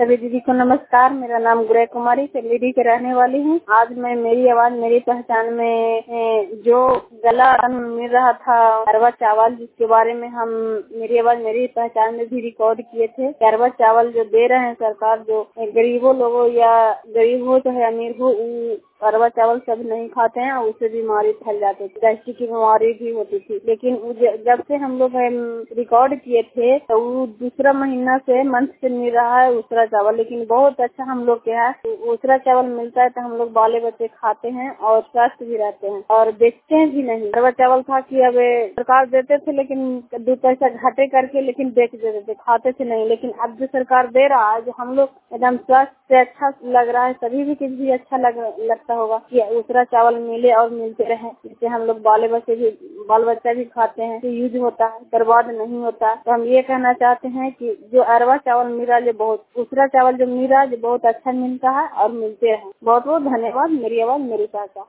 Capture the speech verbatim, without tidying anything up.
सभी दीदी को नमस्कार। मेरा नाम गुरय कुमारी चंदेरी के रहने वाली हूँ। आज मैं मेरी आवाज मेरी पहचान में जो गला मिल रहा था अरवा चावल, जिसके बारे में हम मेरी आवाज मेरी पहचान में भी रिकॉर्ड किए थे। अरवा चावल जो दे रहे हैं सरकार, जो गरीबों लोगों या गरीब हो चाहे अमीर हो, अरवा चावल सब नहीं खाते हैं और उससे बीमारी फैल जाती थी, गैस्ट्रिक की बीमारी भी होती थी। लेकिन जब से हम लोग रिकॉर्ड किए थे तो वो दूसरा महीना से मंथ से मिल रहा है दूसरा चावल, लेकिन बहुत अच्छा हम लोग के यहाँ दूसरा चावल मिलता है तो हम लोग बाले बच्चे खाते हैं और स्वस्थ भी रहते हैं और बेचते हैं भी नहीं। अरवा चावल था कि अब सरकार देते थे लेकिन दो पैसा घाटे करके लेकिन बेच देते थे, खाते थे नहीं। लेकिन अब जो सरकार दे रहा है, जो हम लोग एकदम स्वस्थ से अच्छा लग रहा है, सभी भी किसी भी अच्छा लग लगता होगा कि दूसरा चावल मिले और मिलते रहे, जिससे हम लोग बाले बच्चे भी बाल बच्चा भी खाते हैं, तो यूज होता है, बर्बाद नहीं होता। तो हम ये कहना चाहते हैं कि जो अरवा चावल मिला जो बहुत दूसरा चावल जो मिला जो बहुत अच्छा मिलता है और मिलते रहे। बहुत बहुत धन्यवाद। मेरी आवाज मेरी पहचान।